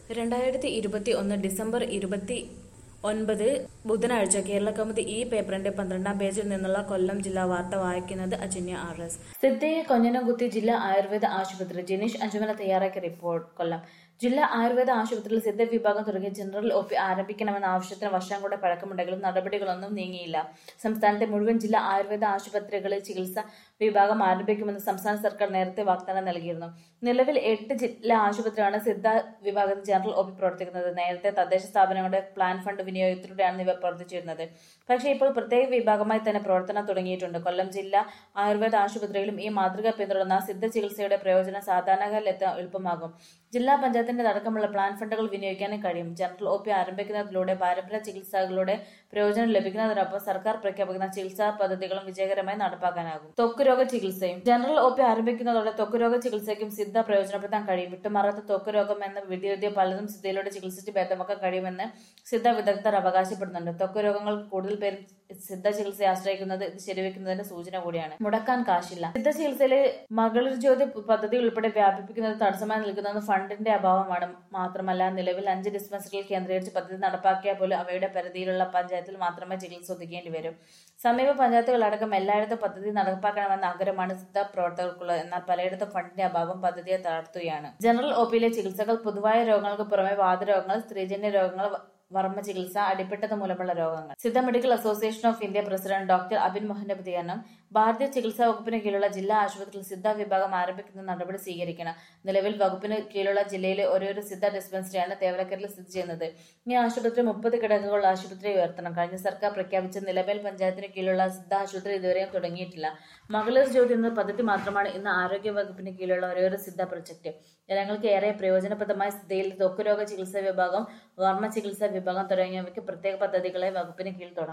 2021 December 29 ബുധനാഴ്ച കേരളകൗമുദി ഈ പേപ്പറിന്റെ 12-ാം പേജിൽ നിന്നുള്ള കൊല്ലം ജില്ലാ വാർത്ത വായിക്കുന്നത് അജന്യ RS. സിദ്ധയെ കൊഞ്ഞനം കുത്തി ജില്ലാ ആയുർവേദ ആശുപത്രി. ജിനീഷ് അഞ്ചുമല തയ്യാറാക്കിയ റിപ്പോർട്ട്. കൊല്ലം ജില്ലാ ആയുർവേദ ആശുപത്രിയിൽ സിദ്ധ വിഭാഗം തുടങ്ങി ജനറൽ OP ആരംഭിക്കണമെന്ന ആവശ്യത്തിന് വർഷങ്ങളുടെ പഴക്കമുണ്ടെങ്കിലും നടപടികളൊന്നും നീങ്ങിയില്ല. സംസ്ഥാനത്തെ മുഴുവൻ ജില്ലാ ആയുർവേദ ആശുപത്രികളിൽ ചികിത്സാ വിഭാഗം ആരംഭിക്കുമെന്ന് സംസ്ഥാന സർക്കാർ നേരത്തെ വാഗ്ദാനം നൽകിയിരുന്നു. നിലവിൽ 8 ജില്ലാ ആശുപത്രിയാണ് സിദ്ധ വിഭാഗത്തിൽ ജനറൽ OP പ്രവർത്തിക്കുന്നത്. നേരത്തെ തദ്ദേശ സ്ഥാപനങ്ങളുടെ പ്ലാൻ ഫണ്ട് വിനിയോഗത്തിലൂടെയാണ് ഇവ പ്രവർത്തിച്ചിരുന്നത്. പക്ഷേ ഇപ്പോൾ പ്രത്യേക വിഭാഗമായി തന്നെ പ്രവർത്തനം തുടങ്ങിയിട്ടുണ്ട്. കൊല്ലം ജില്ലാ ആയുർവേദ ആശുപത്രിയിലും ഈ മാതൃക പിന്തുടർന്ന സിദ്ധ ചികിത്സയുടെ പ്രയോജനം സാധാരണക്കാരിൽ എത്താൻ എളുപ്പമാകും. ജില്ലാ പഞ്ചായത്തിന്റെ അടക്കമുള്ള പ്ലാൻ ഫണ്ടുകൾ വിനിയോഗിക്കാനും കഴിയും. ജനറൽ OP ആരംഭിക്കുന്നതിലൂടെ പാരമ്പര്യ ചികിത്സകളുടെ പ്രയോജനം ലഭിക്കുന്നതിനൊപ്പം സർക്കാർ പ്രഖ്യാപിക്കുന്ന ചികിത്സാ പദ്ധതികളും വിജയകരമായി നടപ്പാക്കാനാകും. ത്വക്കുരോഗ ചികിത്സയും ജനറൽ OP ആരംഭിക്കുന്നതോടെ ത്വക്കുരോഗ ചികിത്സയ്ക്കും സിദ്ധ പ്രയോജനപ്പെടുത്താൻ കഴിയും. വിട്ടുമാറാത്ത ത്വക്കുരോഗം എന്ന വിധിയോദ്യ പലതും സിദ്ധയിലൂടെ ചികിത്സിച്ച് ഭേദമാക്കാൻ കഴിയുമെന്ന് സിദ്ധ വിദഗ്ധർ അവകാശപ്പെടുന്നുണ്ട്. ത്വക്കുരോഗങ്ങൾക്ക് കൂടുതൽ പേരും സിദ്ധ ചികിത്സയെ ആശ്രയിക്കുന്നത് ഇത് ശരിവെക്കുന്നതിന്റെ സൂചന കൂടിയാണ്. മുടക്കാൻ കാശില്ല. സിദ്ധ ചികിത്സയിലെ മകളിർ ജ്യോതി പദ്ധതി ഉൾപ്പെടെ വ്യാപിപ്പിക്കുന്നത് തടസ്സമായി നിൽക്കുന്നത് ഫണ്ടിന്റെ അഭാവമാണ്. മാത്രമല്ല നിലവിൽ 5 ഡിസ്പെൻസറികൾ കേന്ദ്രീകരിച്ച് പദ്ധതി നടപ്പാക്കിയാൽ പോലും അവയുടെ പരിധിയിലുള്ള പഞ്ചായത്തിൽ മാത്രമേ ചികിത്സ ഒതുക്കേണ്ടി വരും. സമീപ പഞ്ചായത്തുകളടക്കം എല്ലായിടത്തും പദ്ധതി നടപ്പാക്കണമെന്ന ആഗ്രഹമാണ് സിദ്ധ പ്രവർത്തകർക്കുള്ളത്. എന്നാൽ പലയിടത്തും ഫണ്ടിന്റെ അഭാവം പദ്ധതിയെ തളർത്തുകയാണ്. ജനറൽ OPയിലെ ചികിത്സകൾ പൊതുവായ രോഗങ്ങൾക്ക് പുറമെ വാതരോഗങ്ങൾ, സ്ത്രീജന്യ രോഗങ്ങൾ, വർമ്മ ചികിത്സ, അടിപ്പെട്ടത് മൂലമുള്ള രോഗങ്ങൾ. Siddha medical association of India president doctor Abin മോഹന്റെ പ്രതികരണം. ഭാരതീയ ചികിത്സാ വകുപ്പിന് കീഴിലുള്ള ജില്ലാ ആശുപത്രിയിൽ സിദ്ധ വിഭാഗം ആരംഭിക്കുന്ന നടപടി സ്വീകരിക്കണം. നിലവിൽ വകുപ്പിന് കീഴിലുള്ള ജില്ലയിലെ ഒരേയൊരു സിദ്ധ ഡിസ്പെൻസറിയാണ് തേവലക്കരയിൽ സ്ഥിതി ചെയ്യുന്നത്. ഈ ആശുപത്രി 30 കിടക്കകളുള്ള ആശുപത്രി ഉയർത്തണം. കഴിഞ്ഞ സർക്കാർ പ്രഖ്യാപിച്ച നിലവിൽ പഞ്ചായത്തിന് കീഴിലുള്ള സിദ്ധ ആശുപത്രി ഇതുവരെയും തുടങ്ങിയിട്ടില്ല. മകളിർ ജ്യോതി എന്ന പദ്ധതി മാത്രമാണ് ഇന്ന് ആരോഗ്യ വകുപ്പിന് കീഴിലുള്ള ഒരേയൊരു സിദ്ധ പ്രൊജക്ട്. ജനങ്ങൾക്ക് ഏറെ പ്രയോജനപ്രദമായ സിദ്ധയിൽ ത്വക്കുരോഗ ചികിത്സാ വിഭാഗം, വർമ്മ ചികിത്സാ വിഭാഗം തുടങ്ങിയവയ്ക്ക് പ്രത്യേക പദ്ധതികളെ വകുപ്പിന് കീഴിൽ തുടങ്ങും.